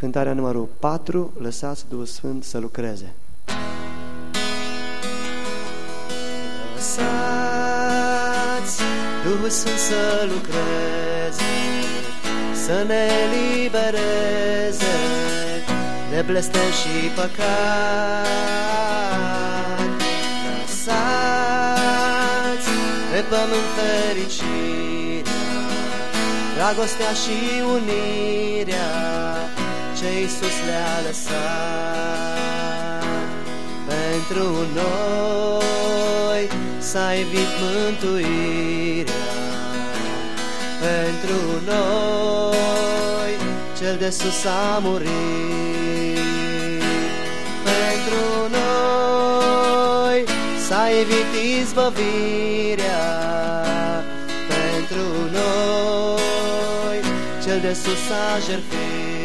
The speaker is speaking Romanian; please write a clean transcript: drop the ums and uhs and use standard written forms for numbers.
Cântarea numărul 4, lăsați Duhul Sfânt să lucreze. Lăsați Duhul Sfânt să lucreze, să ne elibereze de blestem și păcat. Lăsați pe pământ fericirea, dragostea și unirea ce Iisus le-a lăsat. Pentru noi s-a ivit mântuirea, pentru noi Cel de sus a murit, pentru noi s-a ivit izbăvirea, pentru noi Cel de sus a jertfit.